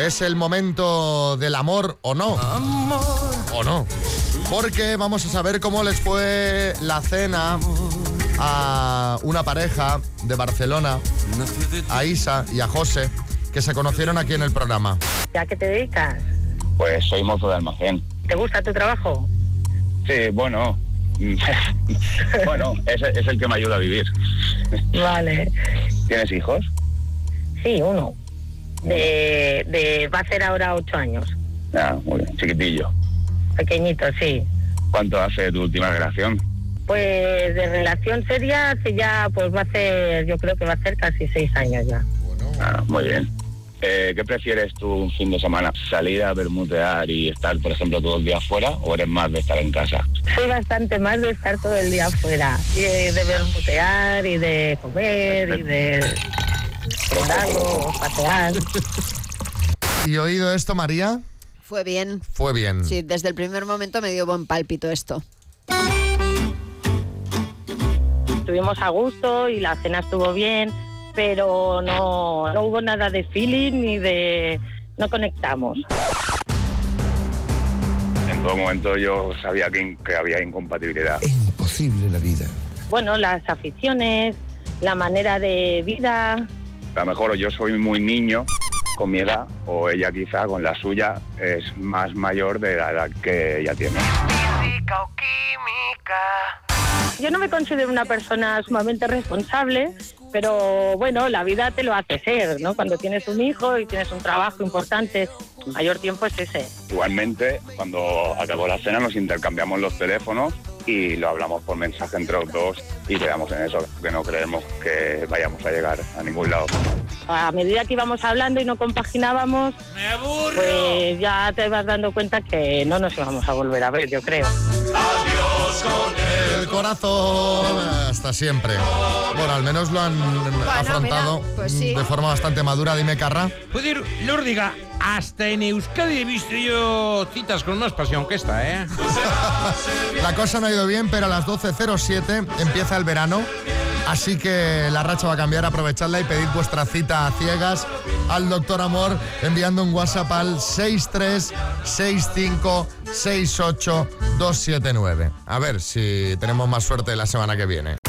¿Es el momento del amor o no? ¿O no? Porque vamos a saber cómo les fue la cena a una pareja de Barcelona, a Isa y a José, que se conocieron aquí en el programa. ¿A qué te dedicas? Pues soy mozo de almacén. ¿Te gusta tu trabajo? Sí, bueno. Bueno, es el que me ayuda a vivir. Vale. ¿Tienes hijos? Sí, uno. Va a ser ahora 8 años. Ah, muy bien, chiquitillo. Pequeñito, sí. ¿Cuánto hace tu última relación? Pues de relación seria hace ya, pues va a ser, yo creo que va a ser casi 6 años ya. Ah, muy bien. ¿Qué prefieres tú un fin de semana? ¿Salir a bermudear y estar, por ejemplo, todo el día afuera o eres más de estar en casa? Soy bastante más de estar todo el día afuera, y de bermudear y de comer y de algo, pasear. ¿Y oído esto, María? Fue bien. Fue bien. Sí, desde el primer momento me dio buen pálpito esto. Estuvimos a gusto y la cena estuvo bien, pero no hubo nada de feeling ni de... no conectamos. En todo momento yo sabía que había incompatibilidad. Es imposible la vida. Bueno, las aficiones, la manera de vida... A lo mejor yo soy muy niño con mi edad, o ella quizá con la suya es más mayor de la edad que ella tiene. Física o química. Yo no me considero una persona sumamente responsable, pero bueno, la vida te lo hace ser, ¿no? Cuando tienes un hijo y tienes un trabajo importante, el mayor tiempo es ese. Igualmente, cuando acabó la cena nos intercambiamos los teléfonos y lo hablamos por mensaje entre los dos y quedamos en eso, que no creemos que vayamos a llegar a ningún lado. A medida que íbamos hablando y no compaginábamos, pues ya te vas dando cuenta que no nos íbamos a volver a ver, yo creo. Adiós con el corazón. Hasta siempre. Bueno, al menos lo han afrontado mira, pues sí. de forma bastante madura. Dime, Carra. Puede ir, Lórdiga, hasta en Euskadi he visto yo citas con más pasión que esta, ¿eh? La cosa no ha ido bien, pero a las 12:07 empieza el verano. Así que la racha va a cambiar, aprovechadla y pedid vuestra cita a ciegas al Doctor Amor enviando un WhatsApp al 636568279. A ver si tenemos más suerte la semana que viene.